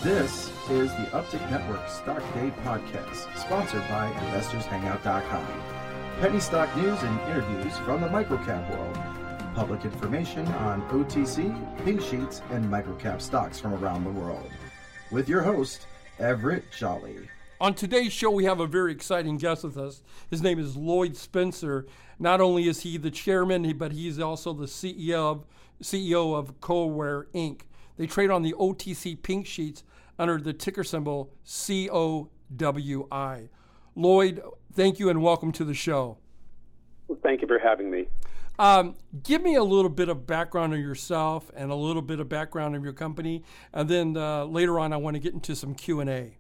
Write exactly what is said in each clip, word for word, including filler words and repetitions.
This is the Uptick Network Stock Day Podcast, sponsored by Investors Hangout dot com. Penny stock news and interviews from the microcap world. Public information on O T C, pink sheets, and microcap stocks from around the world. With your host, Everett Jolly. On today's show, we have a very exciting guest with us. His name is Lloyd Spencer. Not only is he the chairman, but he's also the C E O of, C E O of CoWare Incorporated. They trade on the O T C pink sheets under the ticker symbol C O W I. Lloyd, thank you and welcome to the show. Well, thank you for having me. Um, give me a little bit of background on yourself and a little bit of background on your company, and then uh, later on I want to get into some Q and A.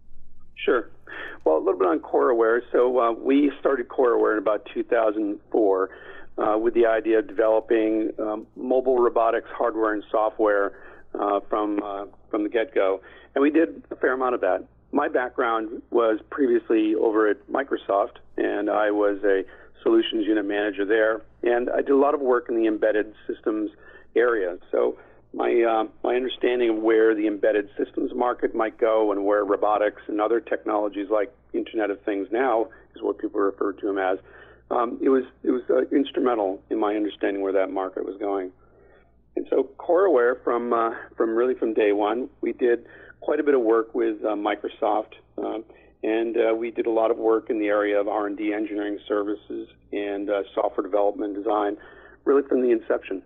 Sure. Well, a little bit on CoreAware. So uh, we started CoreAware in about two thousand four uh, with the idea of developing um, mobile robotics hardware and software uh, from uh, from the get-go, and we did a fair amount of that. My background was previously over at Microsoft, and I was a solutions unit manager there, and I did a lot of work in the embedded systems area. So my uh, my understanding of where the embedded systems market might go and where robotics and other technologies like Internet of Things now is what people refer to them as. Um, it was it was uh, instrumental in my understanding where that market was going. And so CoreAware, from uh, from really from day one, we did quite a bit of work with uh, Microsoft, uh, and uh, we did a lot of work in the area of R and D engineering services and uh, software development design, really from the inception.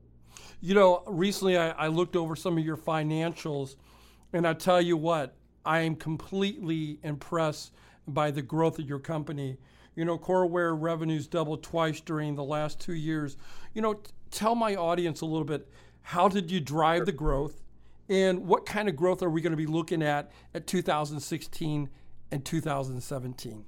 You know, recently I, I looked over some of your financials, and I tell you what, I am completely impressed by the growth of your company. You know, CoreAware revenues doubled twice during the last two years. You know, t- tell my audience a little bit, how did you drive the growth, and what kind of growth are we going to be looking at at two thousand sixteen and two thousand seventeen?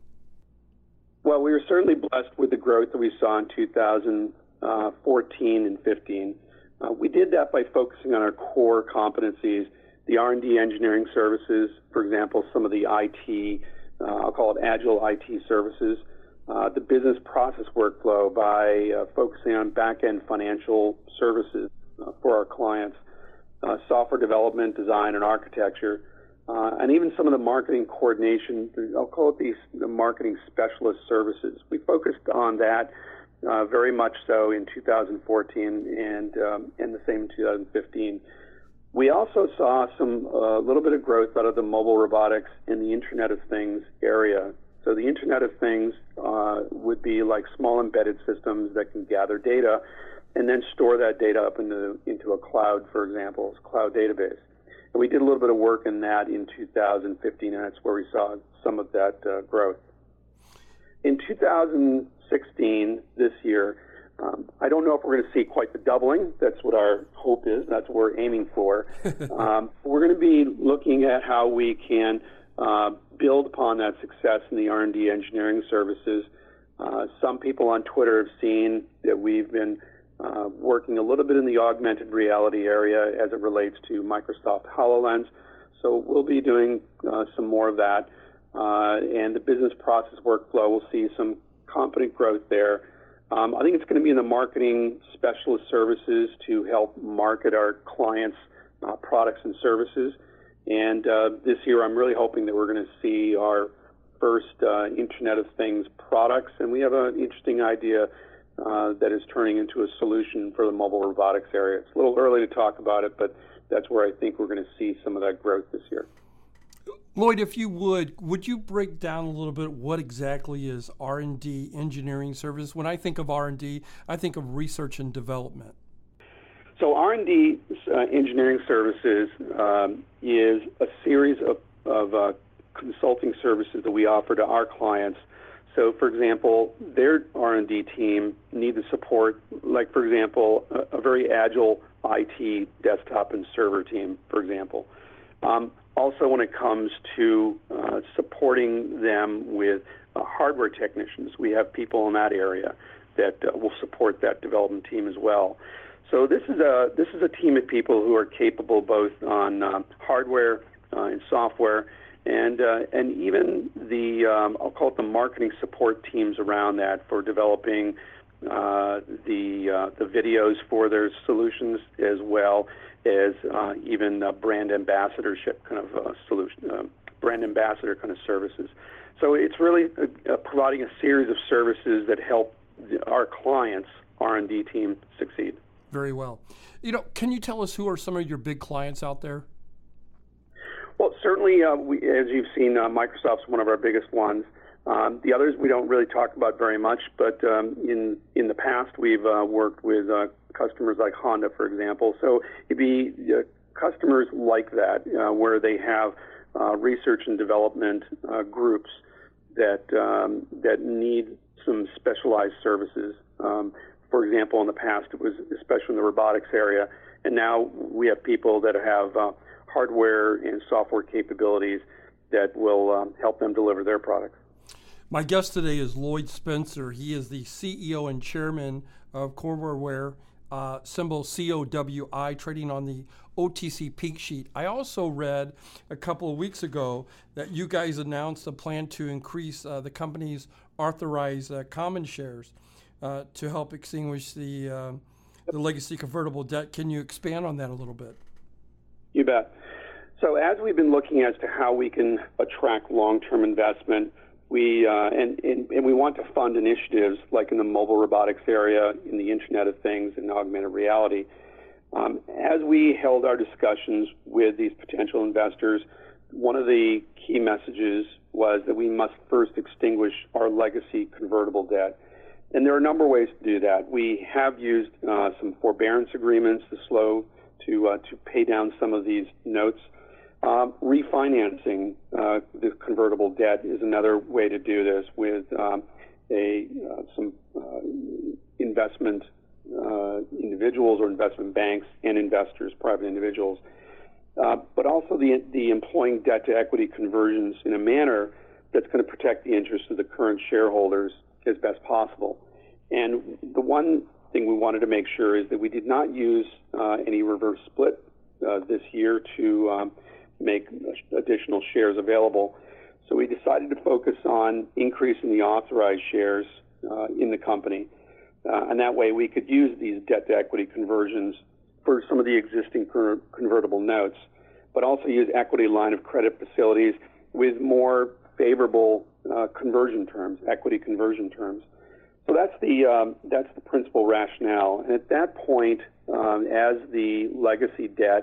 Well, we were certainly blessed with the growth that we saw in two thousand fourteen and fifteen. Uh, we did that by focusing on our core competencies, the R and D engineering services, for example, some of the I T, uh, I'll call it agile I T services, uh, the business process workflow by uh, focusing on back-end financial services uh, for our clients, uh, software development, design, and architecture, uh, and even some of the marketing coordination, I'll call it the, the marketing specialist services. We focused on that Uh, very much so in two thousand fourteen and um, and the same in two thousand fifteen. We also saw some a uh, little bit of growth out of the mobile robotics and the Internet of Things area. So the Internet of Things uh, would be like small embedded systems that can gather data and then store that data up into into a cloud, for example, a cloud database. And we did a little bit of work in that in two thousand fifteen, and that's where we saw some of that uh, growth. In two thousand sixteen, this year, um, I don't know if we're going to see quite the doubling. That's what our hope is. That's what we're aiming for. um, we're going to be looking at how we can uh, build upon that success in the R and D engineering services. Uh, some people on Twitter have seen that we've been uh, working a little bit in the augmented reality area as it relates to Microsoft HoloLens. So we'll be doing uh, some more of that. Uh, and the business process workflow, we'll see some confident growth there. Um, I think it's going to be in the marketing specialist services to help market our clients' uh, products and services. And uh, this year, I'm really hoping that we're going to see our first uh, Internet of Things products. And we have an interesting idea uh, that is turning into a solution for the mobile robotics area. It's a little early to talk about it, but that's where I think we're going to see some of that growth this year. Lloyd, if you would, would you break down a little bit what exactly is R and D engineering service? When I think of R and D, I think of research and development. So R and D uh, engineering services um, is a series of, of uh, consulting services that we offer to our clients. So, for example, their R and D team need the support, like, for example, a, a very agile I T desktop and server team, for example. Um, Also, when it comes to uh, supporting them with uh, hardware technicians, we have people in that area that uh, will support that development team as well. So this is a this is a team of people who are capable both on uh, hardware uh, and software, and uh, and even the um, I'll call it the marketing support teams around that for developing uh, the uh, the videos for their solutions as well, as uh, even uh, brand ambassadorship kind of uh, solution, uh, brand ambassador kind of services. So it's really uh, uh, providing a series of services that help the, our clients' R and D team succeed. Very well. You know, can you tell us who are some of your big clients out there? Well, certainly, uh, we, as you've seen, uh, Microsoft's one of our biggest ones. Um, the others we don't really talk about very much, but um, in in the past we've uh, worked with uh, customers like Honda, for example. So it'd be uh, customers like that uh, where they have uh, research and development uh, groups that um, that need some specialized services. Um, for example, in the past it was especially in the robotics area, and now we have people that have uh, hardware and software capabilities that will um, help them deliver their products. My guest today is Lloyd Spencer. He is the C E O and chairman of Cowiware, uh, symbol C O W I, trading on the O T C Pink Sheet. I also read a couple of weeks ago that you guys announced a plan to increase uh, the company's authorized uh, common shares uh, to help extinguish the, uh, the legacy convertible debt. Can you expand on that a little bit? You bet. So as we've been looking as to how we can attract long-term investment, We uh, and, and and we want to fund initiatives like in the mobile robotics area, in the Internet of Things, and augmented reality. Um, as we held our discussions with these potential investors, one of the key messages was that we must first extinguish our legacy convertible debt. And there are a number of ways to do that. We have used uh, some forbearance agreements to slow to uh, to pay down some of these notes. Um, refinancing uh, the convertible debt is another way to do this with um, a uh, some uh, investment uh, individuals or investment banks and investors, private individuals, uh, but also the the employing debt to equity conversions in a manner that's going to protect the interests of the current shareholders as best possible. And the one thing we wanted to make sure is that we did not use uh, any reverse split uh, this year to um, make additional shares available. So we decided to focus on increasing the authorized shares uh, in the company. Uh, and that way we could use these debt to equity conversions for some of the existing con- convertible notes, but also use equity line of credit facilities with more favorable uh, conversion terms, equity conversion terms. So that's the um, that's the principal rationale. And at that point, um, as the legacy debt,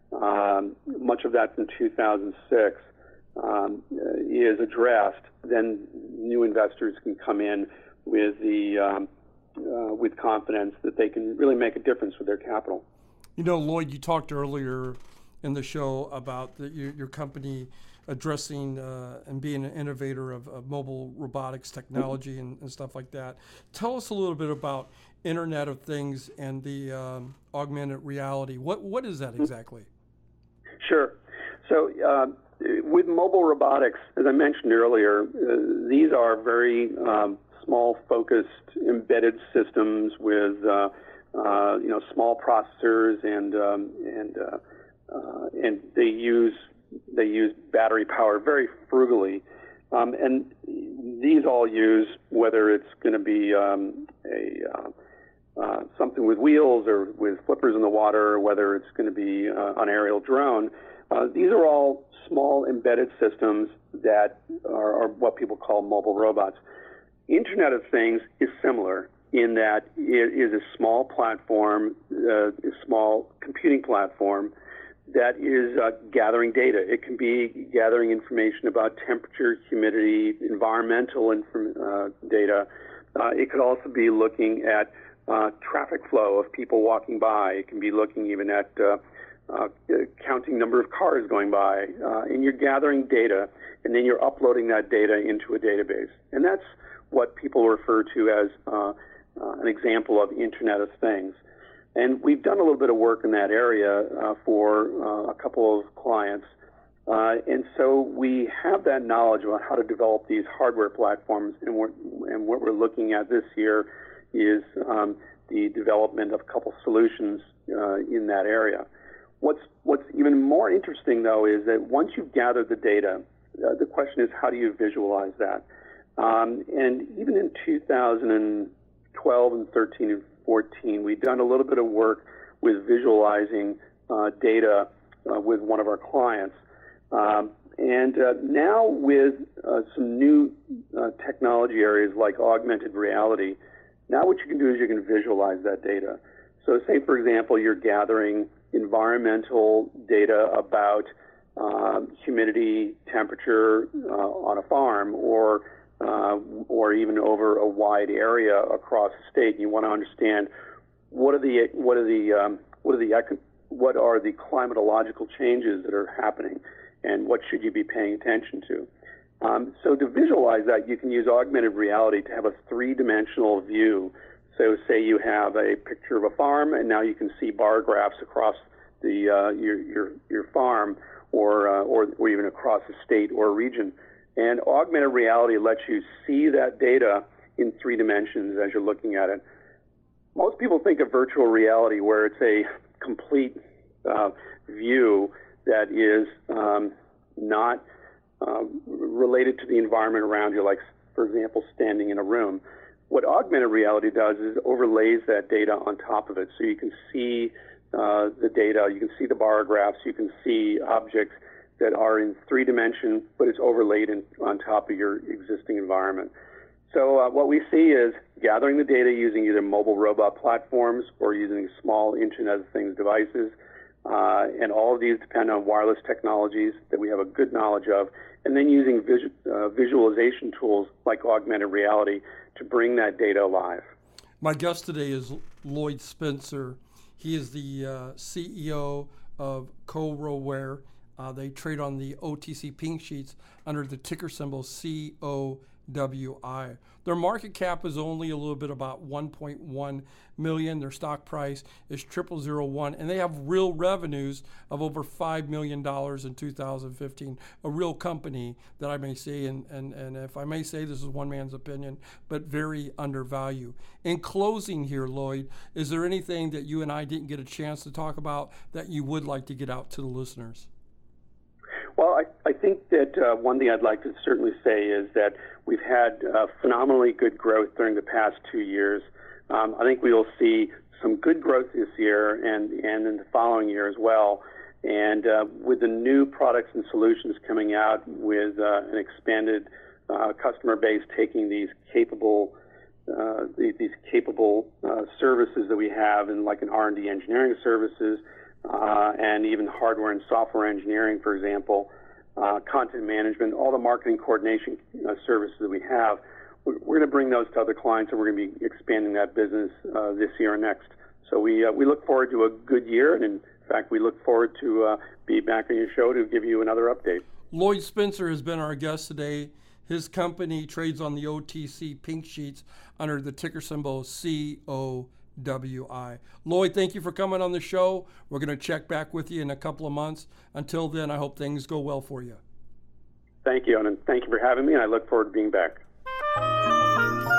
Um, much of that from two thousand six um, is addressed, then new investors can come in with the um, uh, with confidence that they can really make a difference with their capital. You know, Lloyd, you talked earlier in the show about the, your, your company addressing uh, and being an innovator of, of mobile robotics technology and, and stuff like that. Tell us a little bit about Internet of Things and the um, augmented reality. What what is that exactly? Sure. So uh, with mobile robotics, as I mentioned earlier, uh, these are very um, small, focused, embedded systems with uh, uh, you know small processors, and um, and uh, uh, and they use they use battery power very frugally, um, and these all use, whether it's going to be um, a uh, Uh, something with wheels or with flippers in the water, or whether it's going to be uh, an aerial drone. Uh, these are all small embedded systems that are, are what people call mobile robots. Internet of Things is similar in that it is a small platform, uh, a small computing platform that is uh, gathering data. It can be gathering information about temperature, humidity, environmental inf- uh, data. Uh, it could also be looking at Uh, traffic flow of people walking by. It can be looking even at uh, uh, counting number of cars going by. Uh, and you're gathering data, and then you're uploading that data into a database. And that's what people refer to as uh, uh, an example of Internet of Things. And we've done a little bit of work in that area uh, for uh, a couple of clients. Uh, and so we have that knowledge about how to develop these hardware platforms, and, we're, and what we're looking at this year is um, the development of a couple solutions uh, in that area. What's what's even more interesting, though, is that once you've gathered the data, uh, the question is, how do you visualize that? Um, and even in two thousand twelve and thirteen and fourteen, we've done a little bit of work with visualizing uh, data uh, with one of our clients. Um, and uh, now with uh, some new uh, technology areas like augmented reality, now what you can do is you can visualize that data. So say, for example, you're gathering environmental data about uh, humidity, temperature uh, on a farm, or uh, or even over a wide area across the state. And you want to understand what are the what are the um, what are the what are the climatological changes that are happening, and what should you be paying attention to. Um, so to visualize that, you can use augmented reality to have a three-dimensional view. So say you have a picture of a farm, and now you can see bar graphs across the uh, your, your your farm, or, uh, or or even across a state or a region. And augmented reality lets you see that data in three dimensions as you're looking at it. Most people think of virtual reality where it's a complete uh, view that is um, not uh, related to the environment around you, like, for example, standing in a room. What augmented reality does is overlays that data on top of it, so you can see uh, the data, you can see the bar graphs, you can see objects that are in three dimension, but it's overlaid in, on top of your existing environment. So uh, what we see is gathering the data using either mobile robot platforms or using small Internet of Things devices, uh, and all of these depend on wireless technologies that we have a good knowledge of, and then using visu uh, visualization tools like augmented reality to bring that data alive. My guest today is Lloyd Spencer. He is the uh, C E O of CoWare. Uh, they trade on the O T C Pink Sheets under the ticker symbol C O W I. Their market cap is only a little bit about one point one million. Their stock price is triple zero one, and they have real revenues of over five million dollars in two thousand fifteen. A real company that I may say, and, and, and if I may say, this is one man's opinion, but very undervalued. In closing here, Lloyd, is there anything that you and I didn't get a chance to talk about that you would like to get out to the listeners? Well, I, I think that uh, one thing I'd like to certainly say is that we've had uh, phenomenally good growth during the past two years. Um, I think we will see some good growth this year and, and in the following year as well. And uh, with the new products and solutions coming out with uh, an expanded uh, customer base taking these capable uh, these, these capable uh, services that we have, in like an R and D engineering services, Uh, and even hardware and software engineering, for example, uh, content management, all the marketing coordination uh, services that we have, we're, we're going to bring those to other clients, and we're going to be expanding that business uh, this year and next. So we uh, we look forward to a good year, and in fact, we look forward to uh, be back on your show to give you another update. Lloyd Spencer has been our guest today. His company trades on the O T C Pink Sheets under the ticker symbol C O W I. Lloyd, thank you for coming on the show. We're going to check back with you in a couple of months. Until then, I hope things go well for you. Thank you, and thank you for having me, and I look forward to being back.